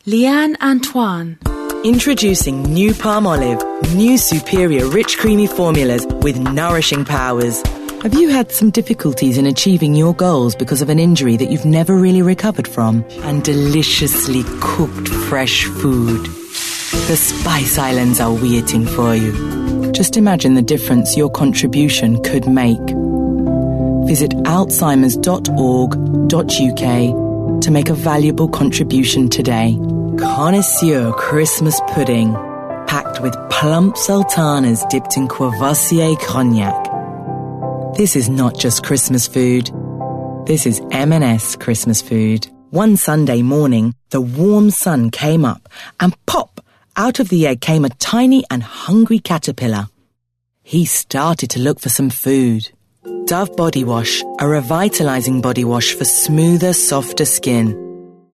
Leanne Antoine. Introducing new Palmolive, new superior rich creamy formulas with nourishing powers. Have you had some difficulties in achieving your goals because of an injury that you've never really recovered from? And deliciously cooked fresh food. The Spice Islands are waiting for you. Just imagine the difference your contribution could make. Visit alzheimers.org.uk to make a valuable contribution today. Connoisseur Christmas pudding, packed with plump sultanas dipped in Courvoisier cognac. This is not just Christmas food. This is M&S Christmas food. One Sunday morning, the warm sun came up and pop, out of the egg came a tiny and hungry caterpillar. He started to look for some food. Dove Body Wash, a revitalizing body wash for smoother, softer skin.